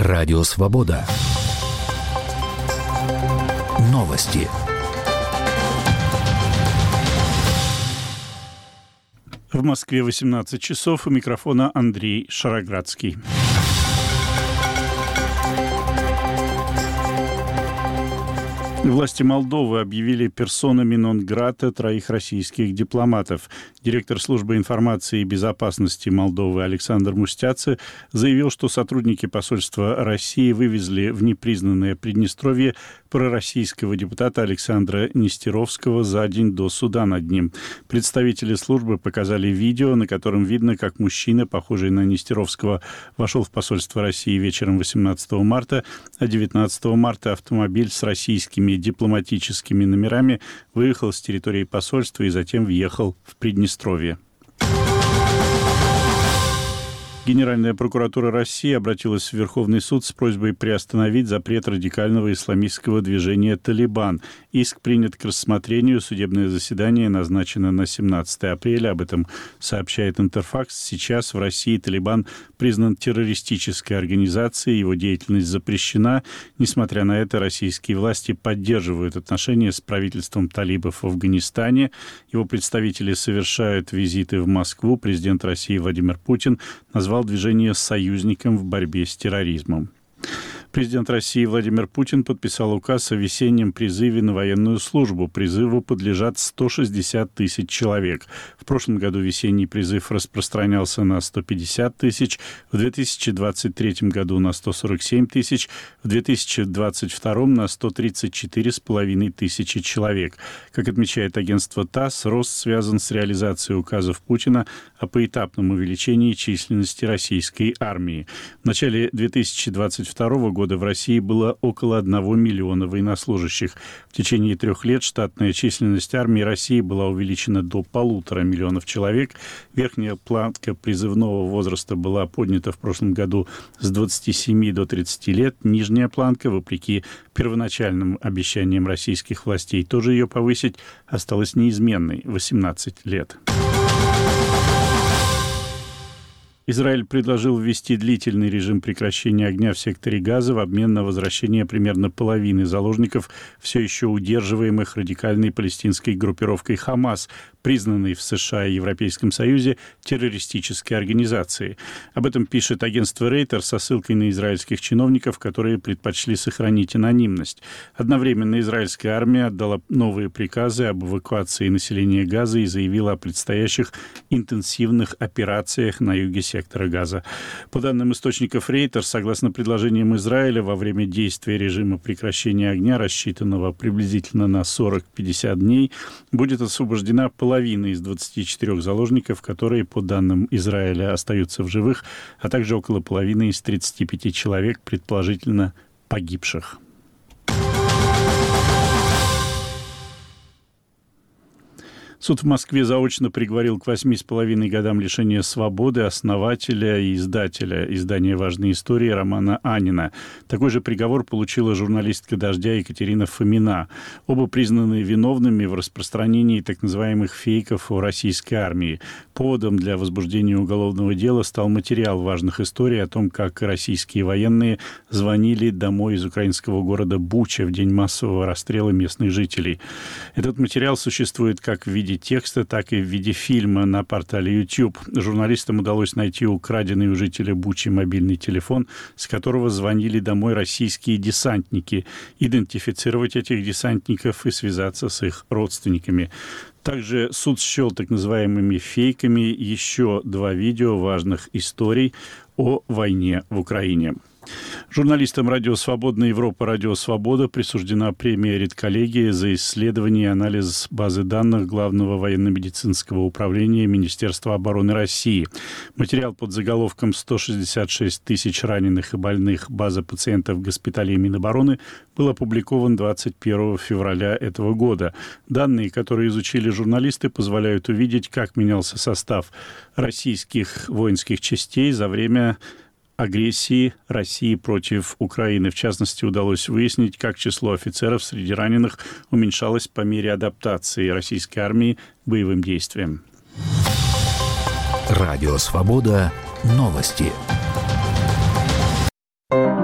Радио Свобода. Новости. В Москве 18 часов. У микрофона Андрей Шароградский. Власти Молдовы объявили персонами нон-грата 3 российских дипломатов. Директор службы информации и безопасности Молдовы Александр Мустяцы заявил, что сотрудники посольства России вывезли в непризнанное Приднестровье пророссийского депутата Александра Нестеровского за день до суда над ним. Представители службы показали видео, на котором видно, как мужчина, похожий на Нестеровского, вошел в посольство России вечером 18 марта, а 19 марта автомобиль с российскими дипломатическими номерами выехал с территории посольства и затем въехал в Приднестровье. Генеральная прокуратура России обратилась в Верховный суд с просьбой приостановить запрет радикального исламистского движения «Талибан». Иск принят к рассмотрению. Судебное заседание назначено на 17 апреля. Об этом сообщает Интерфакс. Сейчас в России «Талибан» признан террористической организацией. Его деятельность запрещена. Несмотря на это, российские власти поддерживают отношения с правительством талибов в Афганистане. Его представители совершают визиты в Москву. Президент России Владимир Путин назвал движение союзником в борьбе с терроризмом. Президент России Владимир Путин подписал указ о весеннем призыве на военную службу. Призыву подлежат 160 тысяч человек. В прошлом году весенний призыв распространялся на 150 тысяч, в 2023 году на 147 тысяч, в 2022 на 134,5 тысячи человек. Как отмечает агентство ТАСС, рост связан с реализацией указов Путина о поэтапном увеличении численности российской армии. В начале 2022 года в России было около 1 миллиона военнослужащих. В течение 3 лет штатная численность армии России была увеличена до 1,5 миллиона человек. Верхняя планка призывного возраста была поднята в прошлом году с 27 до 30 лет. Нижняя планка, вопреки первоначальным обещаниям российских властей тоже ее повысить, осталась неизменной – 18 лет. Израиль предложил ввести длительный режим прекращения огня в секторе Газа в обмен на возвращение примерно половины заложников, все еще удерживаемых радикальной палестинской группировкой «Хамас», признанной в США и Европейском Союзе террористической организацией. Об этом пишет агентство Рейтер со ссылкой на израильских чиновников, которые предпочли сохранить анонимность. Одновременно израильская армия отдала новые приказы об эвакуации населения Газа и заявила о предстоящих интенсивных операциях на юге сектора Газа. По данным источников Рейтер, согласно предложениям Израиля, во время действия режима прекращения огня, рассчитанного приблизительно на 40-50 дней, будет освобождена половина из 24 заложников, которые, по данным Израиля, остаются в живых, а также около половины из 35 человек, предположительно погибших. Суд в Москве заочно приговорил к 8,5 годам лишения свободы основателя и издателя издания «Важные истории» Романа Анина. Такой же приговор получила журналистка «Дождя» Екатерина Фомина. Оба признаны виновными в распространении так называемых фейков о российской армии. Поводом для возбуждения уголовного дела стал материал «Важных историй» о том, как российские военные звонили домой из украинского города Буча в день массового расстрела местных жителей. Этот материал существует как в виде текста, так и в виде фильма на портале YouTube. Журналистам удалось найти украденный у жителя Бучи мобильный телефон, с которого звонили домой российские десантники, идентифицировать этих десантников и связаться с их родственниками. Также суд счел так называемыми фейками еще 2 видео важных историй о войне в Украине. Журналистам «Радио Свобода» Европа «Радио Свобода» присуждена премия «Редколлегия» за исследование и анализ базы данных Главного военно-медицинского управления Министерства обороны России. Материал под заголовком «166 тысяч раненых и больных. База пациентов госпиталей Минобороны» был опубликован 21 февраля этого года. Данные, которые изучили журналисты, позволяют увидеть, как менялся состав российских воинских частей за время агрессии России против Украины. В частности, удалось выяснить, как число офицеров среди раненых уменьшалось по мере адаптации российской армии к боевым действиям. Радио «Свобода». Новости.